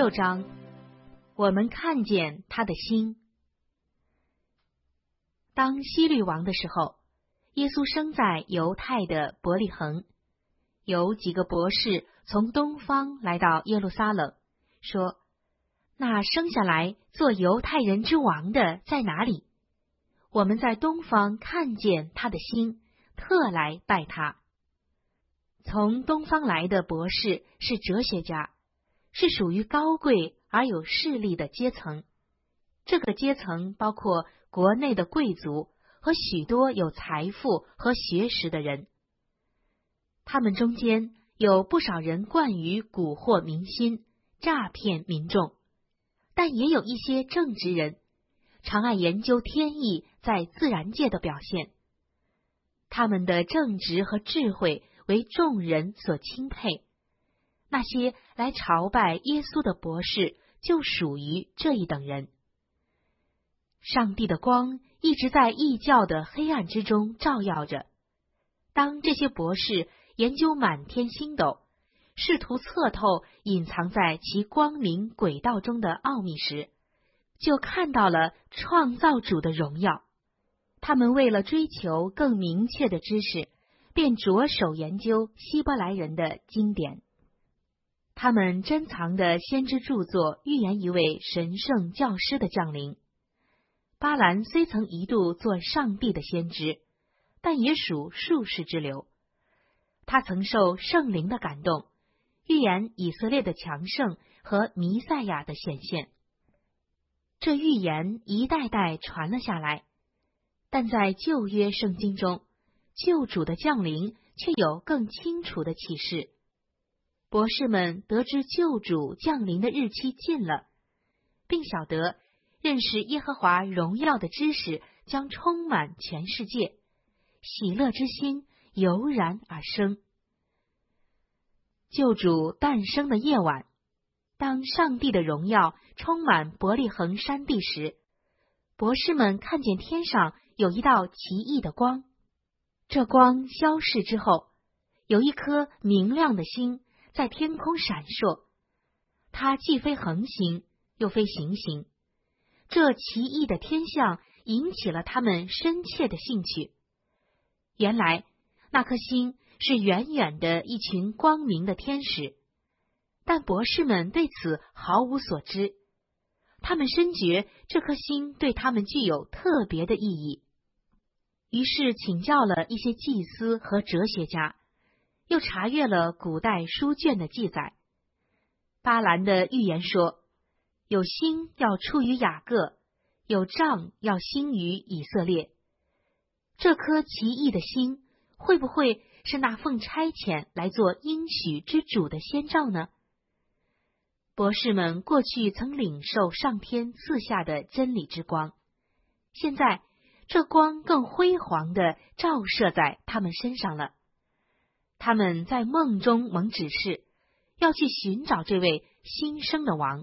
16章，我们看见他的心。当希律王的时候，耶稣生在犹太的伯利恒。有几个博士从东方来到耶路撒冷，说：那生下来做犹太人之王的在哪里？我们在东方看见他的心，特来拜他。从东方来的博士是哲学家，是属于高贵而有势力的阶层。这个阶层包括国内的贵族和许多有财富和学识的人。他们中间有不少人惯于蛊惑民心，诈骗民众，但也有一些正直人，常爱研究天意在自然界的表现。他们的正直和智慧为众人所钦佩。那些来朝拜耶稣的博士就属于这一等人。上帝的光一直在异教的黑暗之中照耀着。当这些博士研究满天星斗，试图测透隐藏在其光明轨道中的奥秘时，就看到了创造主的荣耀。他们为了追求更明确的知识，便着手研究希伯来人的经典。他们珍藏的先知著作预言一位神圣教师的降临。巴兰虽曾一度做上帝的先知，但也属术士之流。他曾受圣灵的感动，预言以色列的强盛和弥赛亚的显现。这预言一代代传了下来，但在旧约圣经中，救主的降临却有更清楚的启示。博士们得知救主降临的日期近了，并晓得认识耶和华荣耀的知识将充满全世界，喜乐之心油然而生。救主诞生的夜晚，当上帝的荣耀充满伯利恒山地时，博士们看见天上有一道奇异的光。这光消逝之后，有一颗明亮的星在天空闪烁，它既非恒星，又非行星。这奇异的天象引起了他们深切的兴趣。原来那颗星是远远的一群光明的天使，但博士们对此毫无所知。他们深觉这颗星对他们具有特别的意义，于是请教了一些祭司和哲学家，又查阅了古代书卷的记载。巴兰的预言说，有星要出于雅各，有杖要兴于以色列。这颗奇异的星会不会是那奉差遣来做应许之主的先兆呢？博士们过去曾领受上天赐下的真理之光，现在这光更辉煌地照射在他们身上了。他们在梦中蒙指示，要去寻找这位新生的王。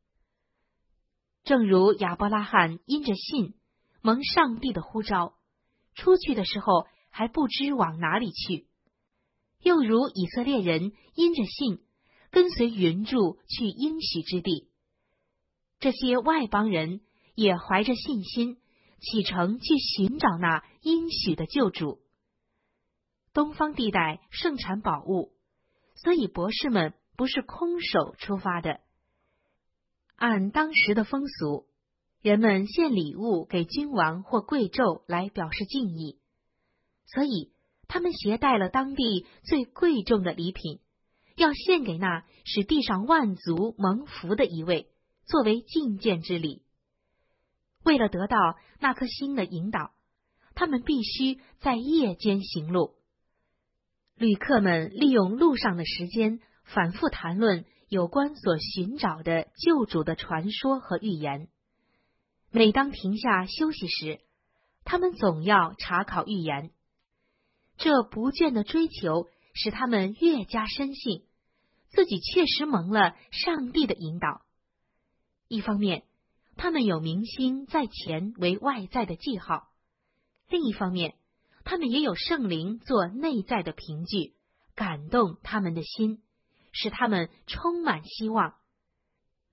正如亚伯拉罕因着信蒙上帝的呼召，出去的时候还不知往哪里去，又如以色列人因着信跟随云柱去应许之地，这些外邦人也怀着信心启程去寻找那应许的救主。东方地带盛产宝物，所以博士们不是空手出发的。按当时的风俗，人们献礼物给君王或贵胄来表示敬意，所以他们携带了当地最贵重的礼品，要献给那使地上万族蒙福的一位，作为觐见之礼。为了得到那颗星的引导，他们必须在夜间行路。旅客们利用路上的时间，反复谈论有关所寻找的救主的传说和预言。每当停下休息时，他们总要查考预言。这不倦的追求使他们越加深信自己确实蒙了上帝的引导。一方面，他们有明星在前为外在的记号；另一方面，他们也有圣灵做内在的凭据，感动他们的心，使他们充满希望。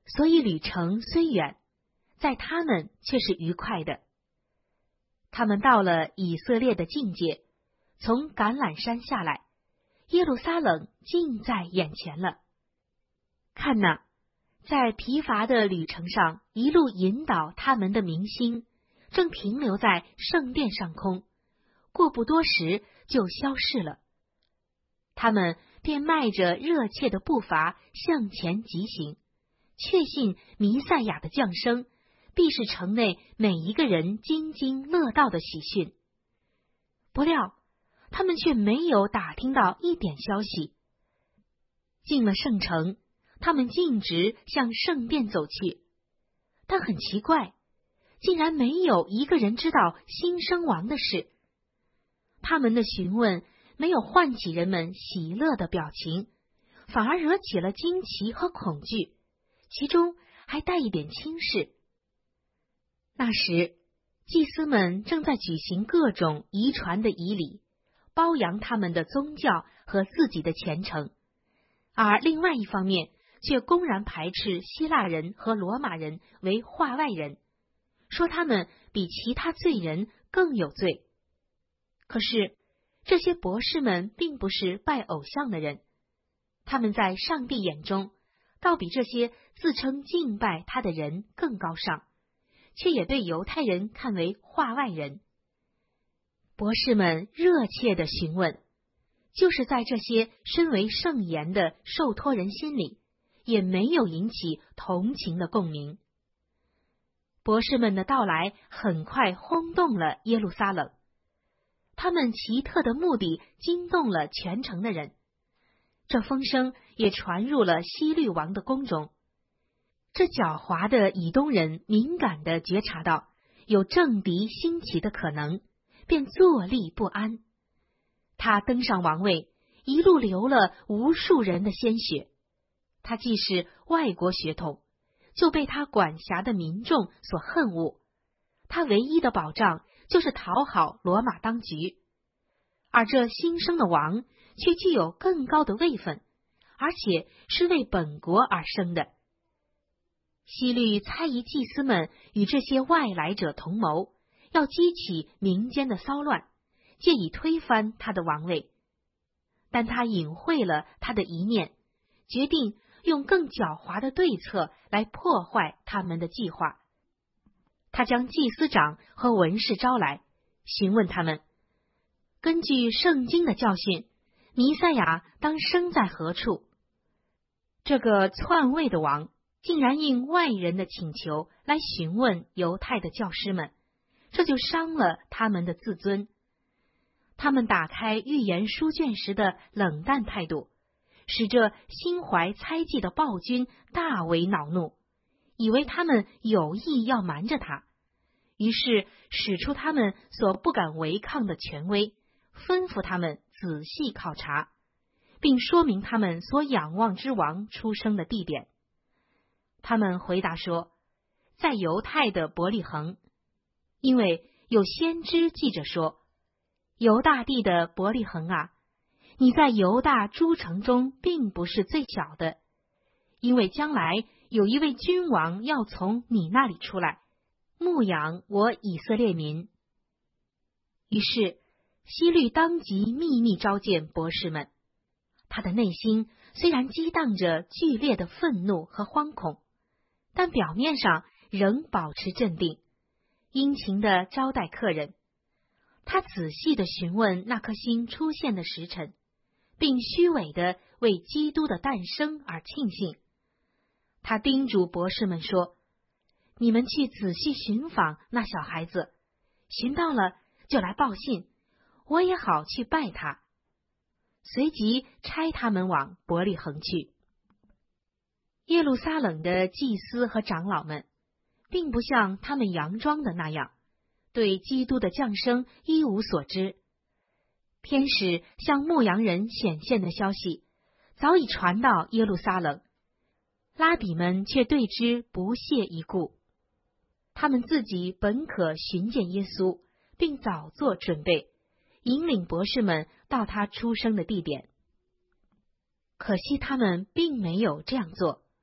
所以旅程虽远，在他们却是愉快的。他们到了以色列的境界，从橄榄山下来，耶路撒冷近在眼前了。看哪，在疲乏的旅程上一路引导他们的明星，正停留在圣殿上空，过不多时就消逝了。他们便迈着热切的步伐向前疾行，确信弥赛亚的降生必是城内每一个人津津乐道的喜讯。不料他们却没有打听到一点消息。进了圣城，他们径直向圣殿走去，但很奇怪，竟然没有一个人知道新生王的事。他们的询问没有唤起人们喜乐的表情，反而惹起了惊奇和恐惧，其中还带一点轻视。那时，祭司们正在举行各种遗传的仪礼，褒扬他们的宗教和自己的虔诚，而另外一方面却公然排斥希腊人和罗马人为化外人，说他们比其他罪人更有罪。可是这些博士们并不是拜偶像的人，他们在上帝眼中倒比这些自称敬拜他的人更高尚，却也被犹太人看为化外人。博士们热切地询问，就是在这些身为圣言的受托人心里，也没有引起同情的共鸣。博士们的到来很快轰动了耶路撒冷，他们奇特的目的惊动了全城的人，这风声也传入了希律王的宫中。这狡猾的以东人敏感地觉察到有政敌兴起的可能，便坐立不安。他登上王位，一路流了无数人的鲜血。他既是外国血统，就被他管辖的民众所恨恶。他唯一的保障就是讨好罗马当局，而这新生的王却具有更高的位分，而且是为本国而生的。希律猜疑祭司们与这些外来者同谋，要激起民间的骚乱，借以推翻他的王位。但他隐晦了他的一念，决定用更狡猾的对策来破坏他们的计划。他将祭司长和文士招来，询问他们，根据圣经的教训，弥赛亚当生在何处？这个篡位的王竟然应外人的请求来询问犹太的教师们，这就伤了他们的自尊。他们打开预言书卷时的冷淡态度，使这心怀猜忌的暴君大为恼怒，以为他们有意要瞒着他，于是使出他们所不敢违抗的权威，吩咐他们仔细考察，并说明他们所仰望之王出生的地点。他们回答说，在犹太的伯利恒，因为有先知记着说，犹大地的伯利恒啊，你在犹大诸城中并不是最小的，因为将来有一位君王要从你那里出来，牧养我以色列民。于是希律当即秘密召见博士们，他的内心虽然激荡着剧烈的愤怒和惶恐，但表面上仍保持镇定，殷勤地招待客人。他仔细地询问那颗星出现的时辰，并虚伪地为基督的诞生而庆幸。他叮嘱博士们说，你们去仔细寻访那小孩子，寻到了就来报信，我也好去拜他。随即差他们往伯利恒去。耶路撒冷的祭司和长老们并不像他们佯装的那样，对基督的降生一无所知。天使向牧羊人显现的消息早已传到耶路撒冷，拉比们却对之不屑一顾。他们自己本可寻见耶稣，并早做准备，引领博士们到他出生的地点。可惜他们并没有这样做，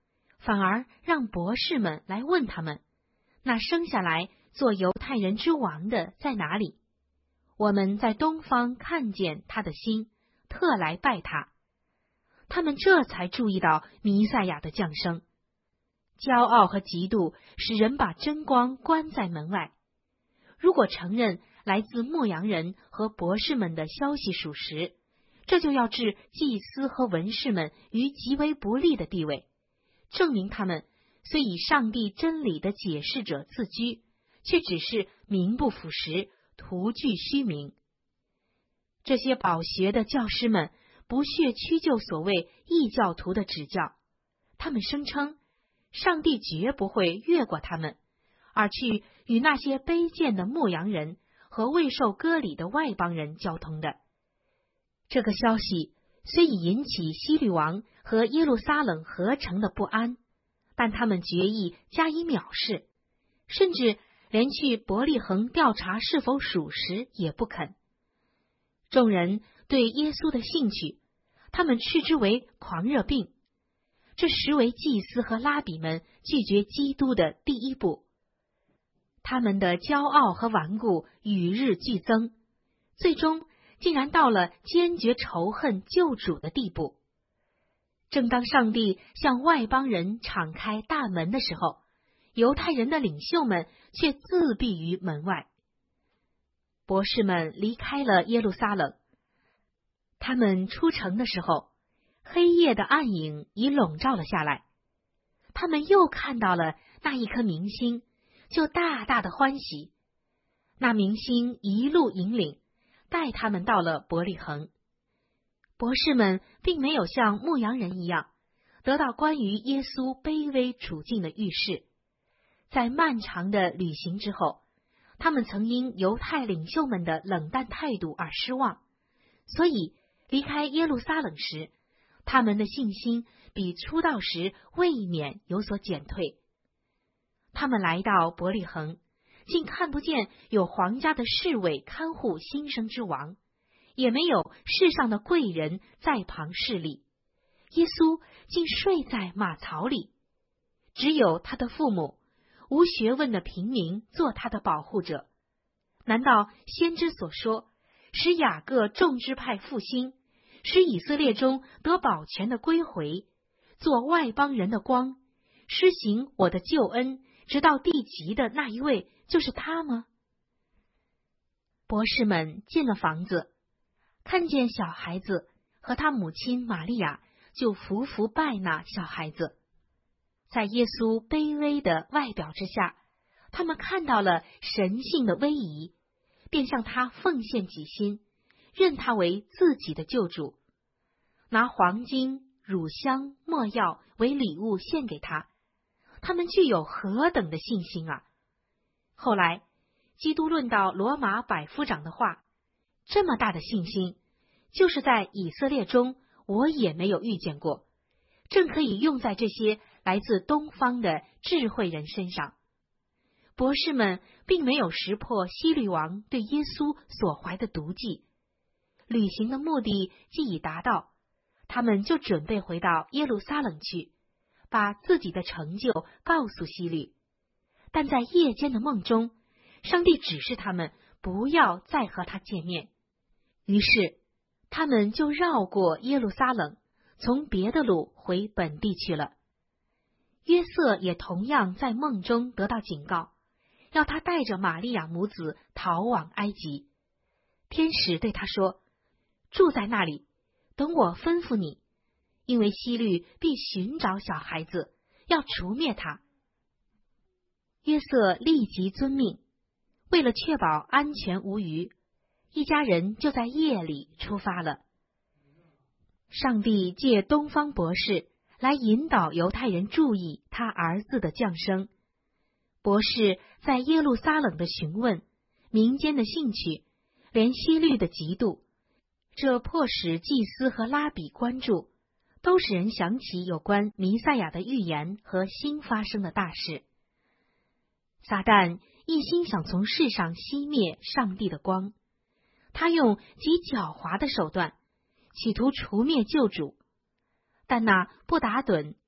反而让博士们来问他们，那生下来做犹太人之王的在哪里？我们在东方看见他的心，特来拜他。他们这才注意到弥赛亚的降生。骄傲和嫉妒使人把真光关在门外。如果承认来自牧羊人和博士们的消息属实，这就要置祭司和文士们于极为不利的地位，证明他们虽以上帝真理的解释者自居，却只是名不符实，徒具虚名。这些饱学的教师们不屑屈就所谓异教徒的指教，他们声称上帝绝不会越过他们，而去与那些卑贱的牧羊人和未受割礼的外邦人交通的。这个消息虽已引起希律王和耶路撒冷合城的不安，但他们决意加以藐视，甚至连去伯利恒调查是否属实也不肯。众人对耶稣的兴趣，他们斥之为狂热病，这实为祭司和拉比们拒绝基督的第一步。他们的骄傲和顽固与日俱增，最终竟然到了坚决仇恨救主的地步。正当上帝向外邦人敞开大门的时候，犹太人的领袖们却自闭于门外。博士们离开了耶路撒冷，他们出城的时候，黑夜的暗影已笼罩了下来。他们又看到了那一颗明星，就大大的欢喜。那明星一路引领，带他们到了伯利恒。博士们并没有像牧羊人一样得到关于耶稣卑微处境的预示。在漫长的旅行之后，他们曾因犹太领袖们的冷淡态度而失望，所以离开耶路撒冷时，他们的信心比出道时未免有所减退。他们来到伯利恒，竟看不见有皇家的侍卫看护新生之王，也没有世上的贵人在旁侍立。耶稣竟睡在马槽里，只有他的父母，无学问的平民做他的保护者。难道先知所说，使雅各众支派复兴，使以色列中得保全的归回，做外邦人的光，施行我的救恩，直到地极的那一位就是他吗？博士们进了房子，看见小孩子和他母亲玛利亚，就匍匐拜那小孩子。在耶稣卑微的外表之下，他们看到了神性的威仪，便向他奉献己心，认他为自己的救主，拿黄金、乳香、没药为礼物献给他。他们具有何等的信心啊！后来基督论到罗马百夫长的话，这么大的信心，就是在以色列中我也没有遇见过，正可以用在这些来自东方的智慧人身上。博士们并没有识破希律王对耶稣所怀的毒计，旅行的目的既已达到，他们就准备回到耶路撒冷去，把自己的成就告诉希律。但在夜间的梦中，上帝指示他们不要再和他见面，于是他们就绕过耶路撒冷，从别的路回本地去了。约瑟也同样在梦中得到警告，要他带着玛利亚母子逃往埃及。天使对他说，住在那里，等我吩咐你，因为希律必寻找小孩子，要除灭他。约瑟立即遵命，为了确保安全无虞，一家人就在夜里出发了。上帝借东方博士来引导犹太人注意他儿子的降生。博士在耶路撒冷的询问，民间的兴趣，连希律的嫉妒，这迫使祭司和拉比关注，都使人想起有关弥赛亚的预言和新发生的大事。撒旦一心想从世上熄灭上帝的光，他用极狡猾的手段，企图除灭救主。但那不打盹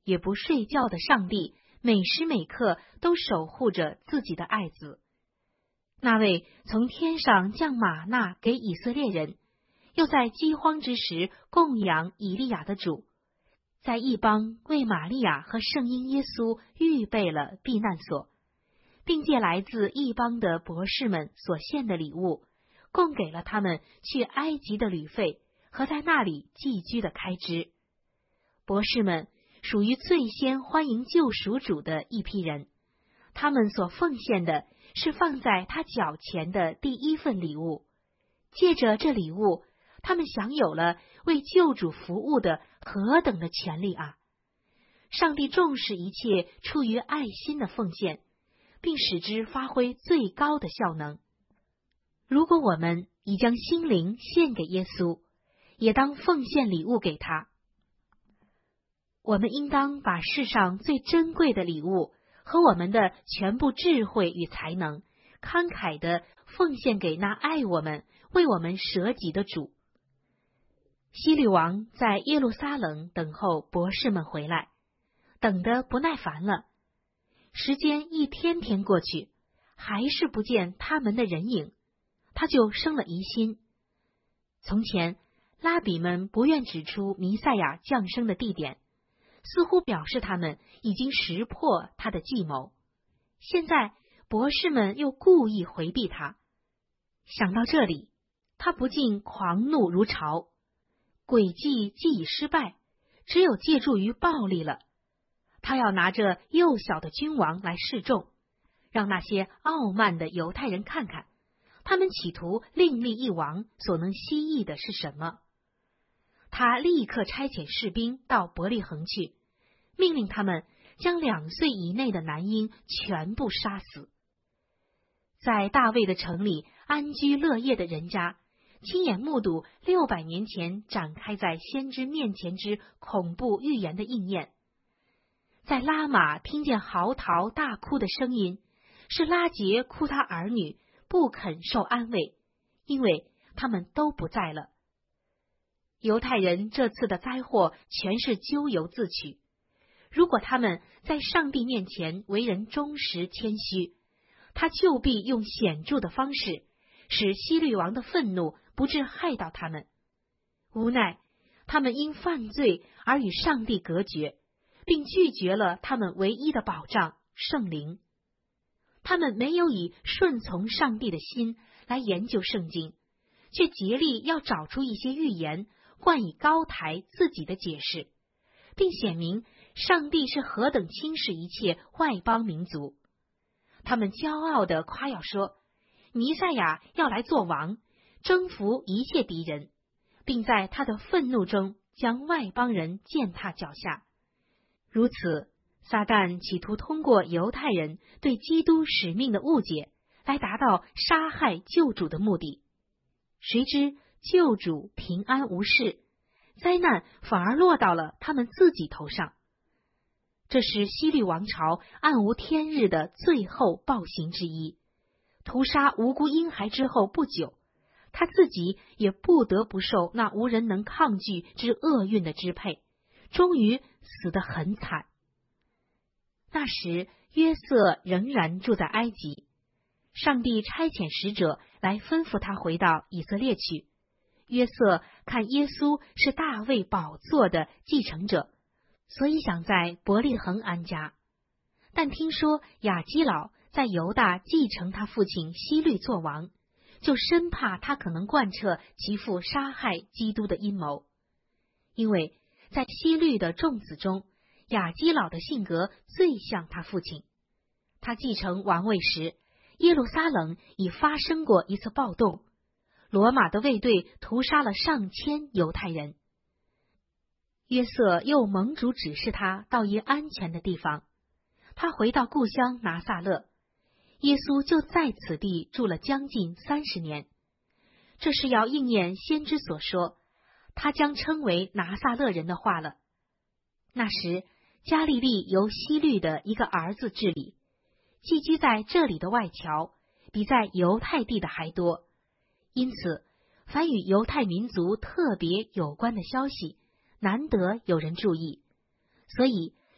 也不睡觉的上帝，每时每刻都守护着自己的爱子。那位从天上降玛纳给以色列人，又在饥荒之时供养以利亚的主，在异邦为玛利亚和圣婴耶稣预备了避难所，并借来自异邦的博士们所献的礼物，供给了他们去埃及的旅费和在那里寄居的开支。博士们属于最先欢迎救赎主的一批人，他们所奉献的是放在他脚前的第一份礼物。借着这礼物，他们享有了为救主服务的何等的权利啊！上帝重视一切出于爱心的奉献，并使之发挥最高的效能。如果我们已将心灵献给耶稣，也当奉献礼物给他。我们应当把世上最珍贵的礼物和我们的全部智慧与才能，慷慨地奉献给那爱我们、为我们舍己的主。希律王在耶路撒冷等候博士们回来，等得不耐烦了。时间一天天过去，还是不见他们的人影，他就生了疑心。从前，拉比们不愿指出弥赛亚降生的地点，似乎表示他们已经识破他的计谋。现在，博士们又故意回避他。想到这里，他不禁狂怒如潮。诡计既已失败，只有借助于暴力了。他要拿着幼小的君王来示众，让那些傲慢的犹太人看看，他们企图另立一王所能希冀的是什么。他立刻差遣士兵到伯利恒去，命令他们将2岁以内的男婴全部杀死。在大卫的城里安居乐业的人家，亲眼目睹600年前展开在先知面前之恐怖预言的应验。在拉玛听见嚎啕大哭的声音，是拉结哭他儿女不肯受安慰，因为他们都不在了。犹太人这次的灾祸全是咎由自取。如果他们在上帝面前为人忠实谦虚，他就必用显著的方式使希律王的愤怒不致害到他们。无奈他们因犯罪而与上帝隔绝，并拒绝了他们唯一的保障圣灵。他们没有以顺从上帝的心来研究圣经，却竭力要找出一些预言，冠以高抬自己的解释，并显明上帝是何等轻视一切外邦民族。他们骄傲地夸耀说，弥赛亚要来做王，征服一切敌人，并在他的愤怒中将外邦人践踏脚下。如此，撒旦企图通过犹太人对基督使命的误解，来达到杀害救主的目的。谁知救主平安无事，灾难反而落到了他们自己头上。这是希律王朝暗无天日的最后暴行之一。屠杀无辜婴孩之后不久，他自己也不得不受那无人能抗拒之厄运的支配，终于死得很惨。那时约瑟仍然住在埃及，上帝差遣使者来吩咐他回到以色列去。约瑟看耶稣是大卫宝座的继承者，所以想在伯利恒安家。但听说亚基老在犹大继承他父亲希律做王，就深怕他可能贯彻其父杀害基督的阴谋。因为在希律的众子中，亚基老的性格最像他父亲。他继承王位时，耶路撒冷已发生过一次暴动，罗马的卫队屠杀了上千犹太人。约瑟又蒙主指示他到一安全的地方，他回到故乡拿撒勒，耶稣就在此地住了将近30年。这是要应验先知所说，他将称为拿撒勒人的话了。那时加利利由希律的一个儿子治理，寄居在这里的外侨比在犹太地的还多，因此凡与犹太民族特别有关的消息，难得有人注意。所以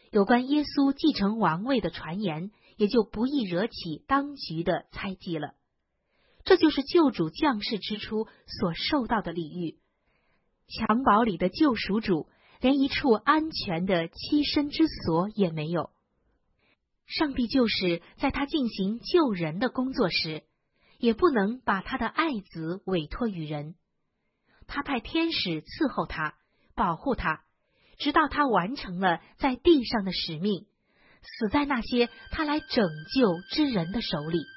有关耶稣继承王位的传言也就不易惹起当局的猜忌了。这就是救主降世之初所受到的礼遇。襁褓里的救赎主连一处安全的栖身之所也没有。上帝就是在他进行救人的工作时，也不能把他的爱子委托于人。他派天使伺候他，保护他，直到他完成了在地上的使命，死在那些他来拯救之人的手里。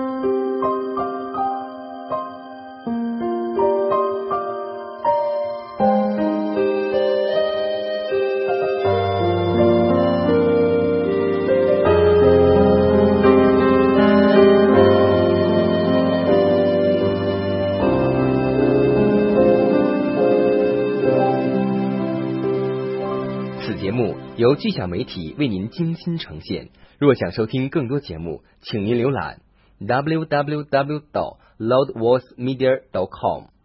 由巨响媒体为您精心呈现。若想收听更多节目，请您浏览 www.loudvoicemedia.com。